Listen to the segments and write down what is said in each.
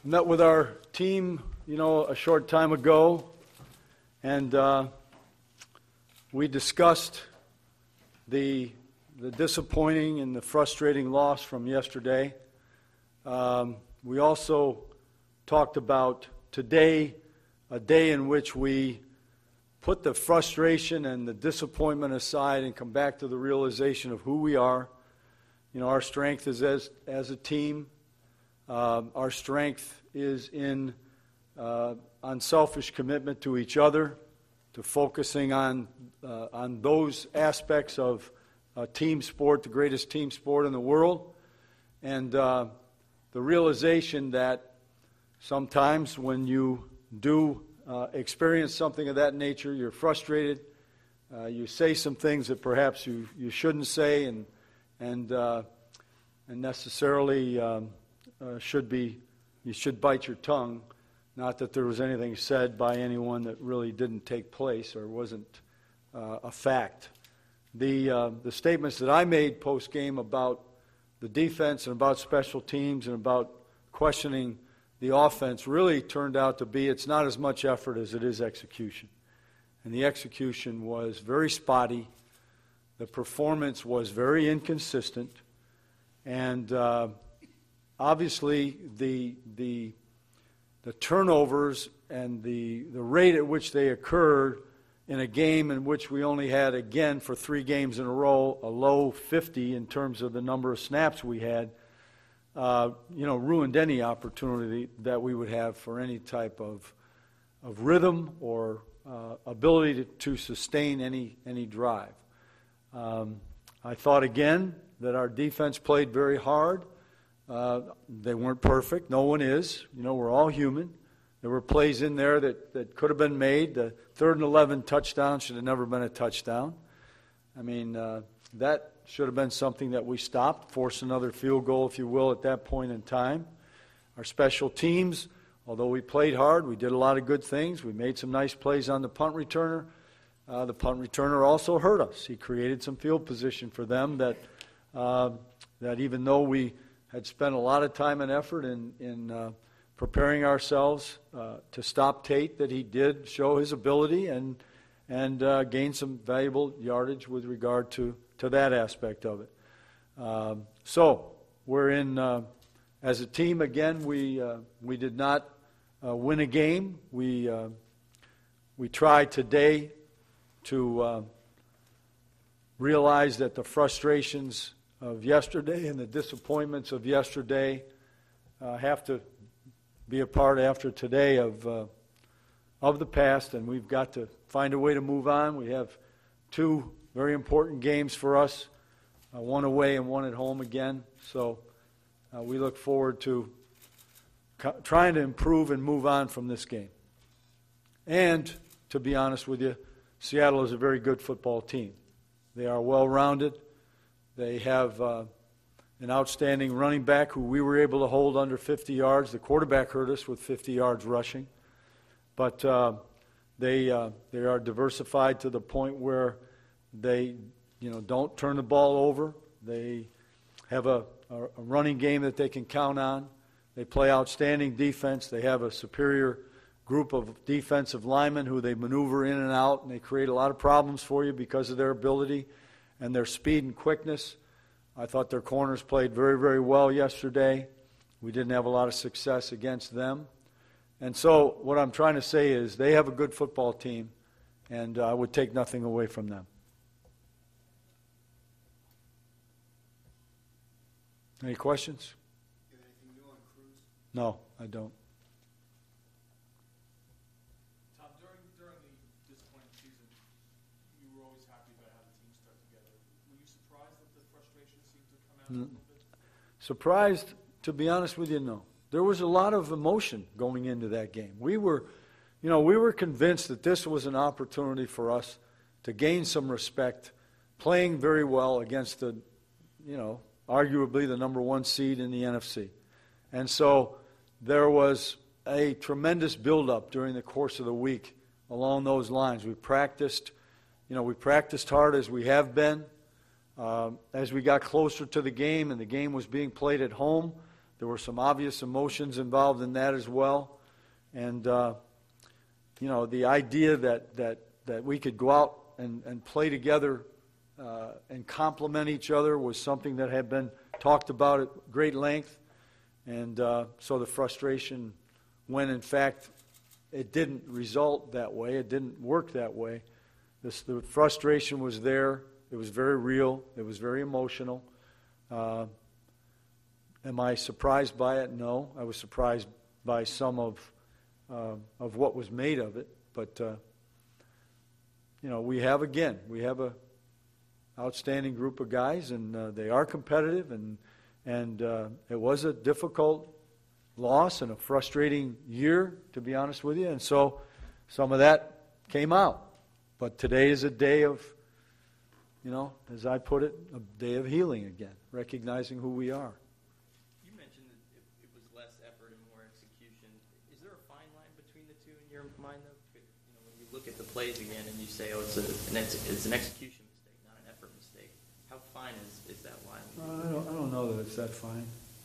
met with our team, a short time ago, and we discussed the disappointing and the frustrating loss from yesterday. We also talked about today, a day in which we put the frustration and the disappointment aside and come back to the realization of who we are. Our strength is as a team. Our strength is in unselfish commitment to each other, to focusing on those aspects of team sport, the greatest team sport in the world, and the realization that sometimes when you do experience something of that nature, you're frustrated. You say some things that perhaps you shouldn't say, and necessarily you should bite your tongue. Not that there was anything said by anyone that really didn't take place or wasn't a fact. The statements that I made post-game about the defense and about special teams and about questioning the offense really turned out to be it's not as much effort as it is execution. And the execution was very spotty. The performance was very inconsistent. And obviously the turnovers and the rate at which they occurred in a game in which we only had, again, for 3 games in a row, a low 50 in terms of the number of snaps we had, ruined any opportunity that we would have for any type of rhythm or ability to sustain any drive. I thought, again, that our defense played very hard. They weren't perfect. No one is. We're all human. There were plays in there that could have been made. The 3rd and 11 touchdown should have never been a touchdown. That should have been something that we stopped, force another field goal, if you will, at that point in time. Our special teams, although we played hard, we did a lot of good things. We made some nice plays on the punt returner. The punt returner also hurt us. He created some field position for them that even though we had spent a lot of time and effort in preparing ourselves to stop Tate, that he did show his ability and gain some valuable yardage with regard to that aspect of it. So we're in, as a team, again, we did not win a game. We tried today to realize that the frustrations of yesterday and the disappointments of yesterday have to be a part after today of the past, and we've got to find a way to move on. We have 2 very important games for us, one away and one at home again. So we look forward to trying to improve and move on from this game. And to be honest with you, Seattle is a very good football team. They are well-rounded. They have an outstanding running back who we were able to hold under 50 yards. The quarterback hurt us with 50 yards rushing. But they are diversified to the point where they don't turn the ball over. They have a running game that they can count on. They play outstanding defense. They have a superior group of defensive linemen who they maneuver in and out, and they create a lot of problems for you because of their ability and their speed and quickness. I thought their corners played very, very well yesterday. We didn't have a lot of success against them. And so what I'm trying to say is they have a good football team, and I would take nothing away from them. Any questions? You have anything new on Cruz? No, I don't. Tom, during the disappointing season, you were always happy about how the team stuck together. Were you surprised that the frustration seemed to come out a little bit? Surprised, to be honest with you, no. There was a lot of emotion going into that game. We were convinced that this was an opportunity for us to gain some respect, playing very well against the, arguably the number 1 seed in the NFC. And so there was a tremendous buildup during the course of the week along those lines. We practiced hard as we have been. As we got closer to the game and the game was being played at home, There were some obvious emotions involved in that as well. And, the idea that we could go out and play together and complement each other was something that had been talked about at great length. And so the frustration, when in fact it didn't result that way, it didn't work that way, the frustration was there. It was very real. It was very emotional. Am I surprised by it? No. I was surprised by some of what was made of it. But, we have a outstanding group of guys, and they are competitive, and it was a difficult loss and a frustrating year, to be honest with you. And so some of that came out. But today is a day of, as I put it, a day of healing again, recognizing who we are. You mentioned that it was less effort and more execution. Is there a fine line between the two in your mind, though? When you look at the plays again and you say, oh, it's an execution mistake, not an effort mistake. How fine is that line? I don't know that it's that fine.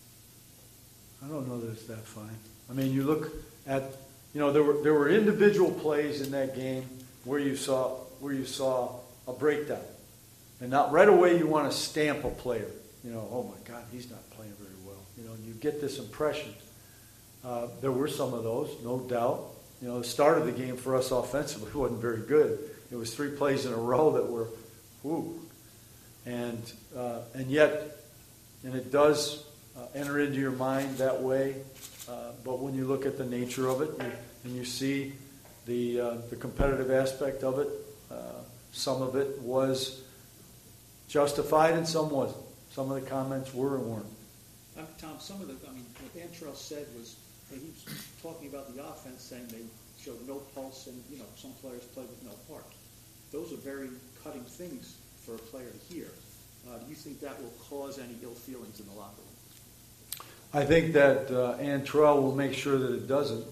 I mean, you look at, there were individual plays in that game where you saw a breakdown, and not right away you want to stamp a player. Oh my God, he's not playing very well. And you get this impression. There were some of those, no doubt. The start of the game for us offensively wasn't very good. It was 3 plays in a row that were, whoo, and yet it does enter into your mind that way. But when you look at the nature of it and you see the competitive aspect of it, some of it was justified and some wasn't. Some of the comments were and weren't. Tom, what Antrell said was, he was talking about the offense, saying they showed no pulse and, some players played with no heart. Those are very cutting things for a player to hear. Do you think that will cause any ill feelings in the locker room? I think that Antrell will make sure that it doesn't.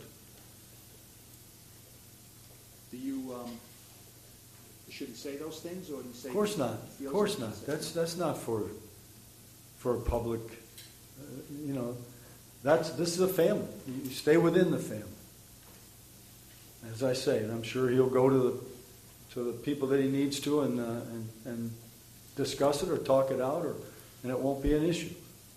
Do you, should he say those things, or do you say? Of course not. Of course not. That's not for public. This is a family. You stay within the family. As I say, and I'm sure he'll go to the people that he needs to and discuss it or talk it out, and it won't be an issue.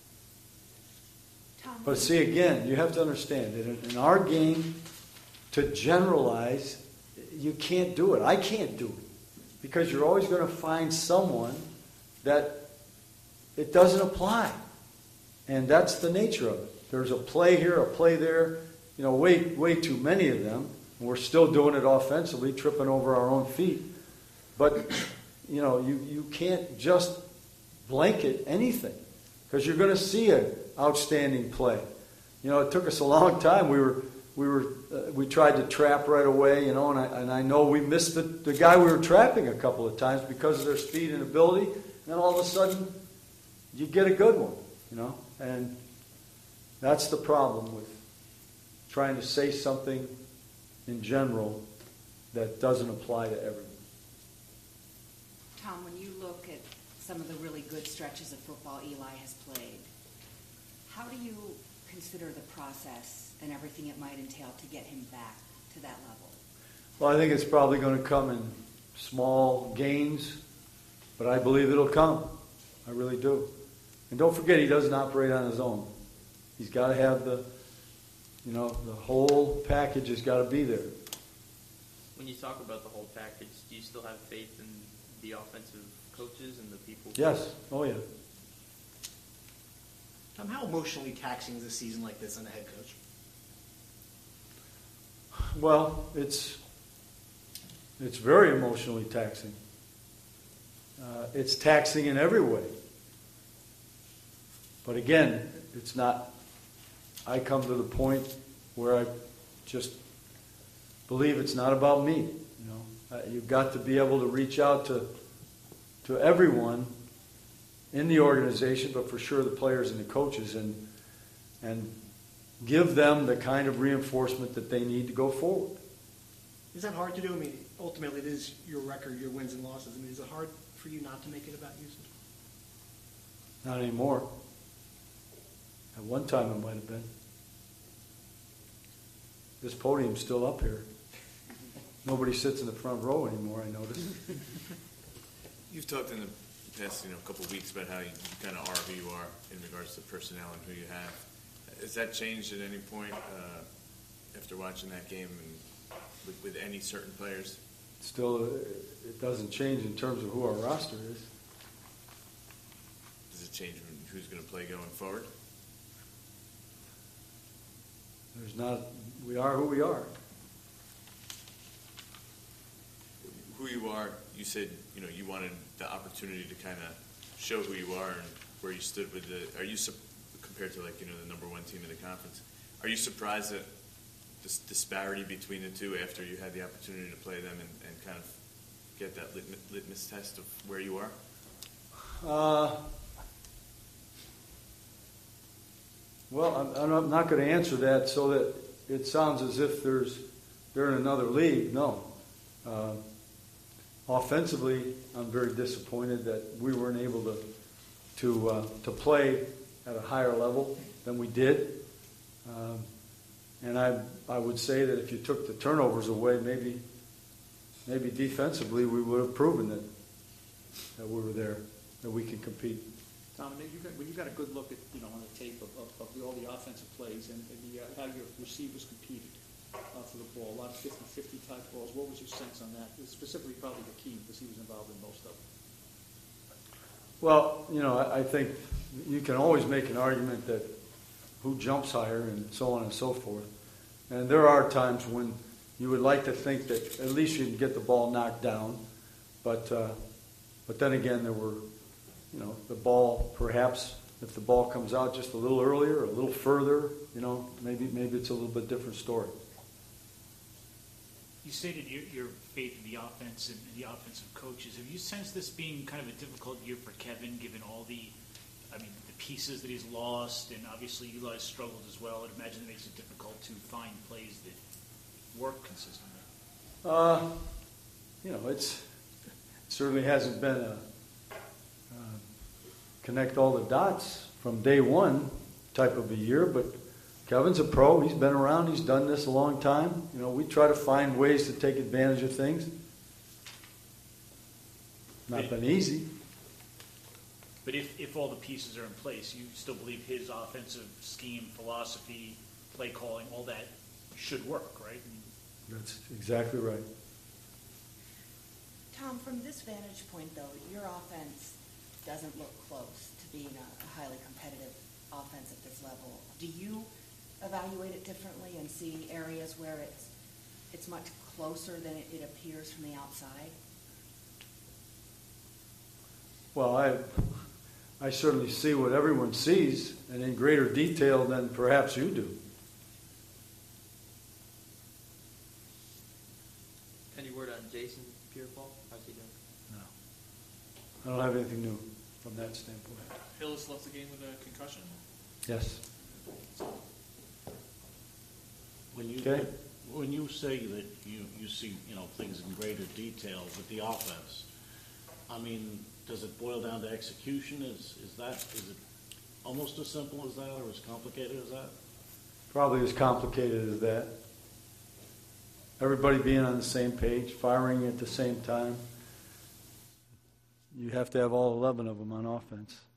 But see, again, you have to understand that in our game, to generalize, you can't do it. I can't do it. Because you're always going to find someone that it doesn't apply. And that's the nature of it. There's a play here, a play there, way too many of them. And we're still doing it offensively, tripping over our own feet. But, you can't just blanket anything. Because you're going to see an outstanding play. It took us a long time. We tried to trap right away, and I know we missed the guy we were trapping a couple of times because of their speed and ability. And then all of a sudden, you get a good one, And that's the problem with trying to say something in general that doesn't apply to everyone. Tom, when you look at some of the really good stretches of football Eli has played, how do you consider the process and everything it might entail to get him back to that level? Well, I think it's probably going to come in small gains, but I believe it'll come. I really do. And don't forget, he doesn't operate on his own. He's got to have the whole package has got to be there. When you talk about the whole package, do you still have faith in the offensive coaches and the people? Yes. Oh, yeah. Tom, how emotionally taxing is a season like this on a head coach? Well, it's very emotionally taxing. It's taxing in every way. But again, it's not. I come to the point where I just believe it's not about me. You've got to be able to reach out to everyone in the organization, but for sure the players and the coaches, and give them the kind of reinforcement that they need to go forward. Is that hard to do? I mean, ultimately it is your record, your wins and losses. I mean, is it hard for you not to make it about you? Not anymore. At one time it might have been. This podium's still up here. Nobody sits in the front row anymore, I notice. You've talked in the past, couple of weeks about how you kind of are who you are in regards to personnel and who you have. Has that changed at any point after watching that game and with any certain players? Still, it doesn't change in terms of who our roster is. Does it change who's going to play going forward? We are who we are. Who you are, you said, you wanted the opportunity to kind of show who you are and where you stood with compared to the number one team in the conference, are you surprised at this disparity between the two after you had the opportunity to play them and kind of get that litmus test of where you are? Well, I'm not going to answer that so that it sounds as if they're in another league. No. Offensively, I'm very disappointed that we weren't able to play at a higher level than we did. And I would say that if you took the turnovers away, maybe defensively we would have proven that we were there, that we can compete. Tom, when you got a good look at, on the tape of all the offensive plays and how your receivers competed for the ball, a lot of 50-50 type balls, what was your sense on that? Specifically probably Hakeem, because he was involved in most of them. Well, I think you can always make an argument that who jumps higher and so on and so forth. And there are times when you would like to think that at least you can get the ball knocked down. But then again, there were, the ball, perhaps if the ball comes out just a little earlier, a little further, maybe it's a little bit different story. You stated your faith in the offense and the offensive coaches. Have you sensed this being kind of a difficult year for Kevin, given all the pieces that he's lost, and obviously Eli's struggled as well? I'd imagine it makes it difficult to find plays that work consistently. It certainly hasn't been a connect all the dots from day one type of a year, but Kevin's a pro. He's been around. He's done this a long time. We try to find ways to take advantage of things. Not been easy. But if all the pieces are in place, you still believe his offensive scheme, philosophy, play calling, all that should work, right? That's exactly right. Tom, from this vantage point, though, your offense doesn't look close to being a highly competitive offense at this level. Do you evaluate it differently and see areas where it's much closer than it appears from the outside? Well, I certainly see what everyone sees, and in greater detail than perhaps you do. Any word on Jason Pierre-Paul? How's he doing? No. I don't have anything new from that standpoint. Hillis left the game with a concussion. Yes. When you say that you see things in greater detail with the offense, does it boil down to execution? Is it almost as simple as that, or as complicated as that? Probably as complicated as that. Everybody being on the same page, firing at the same time. You have to have all 11 of them on offense.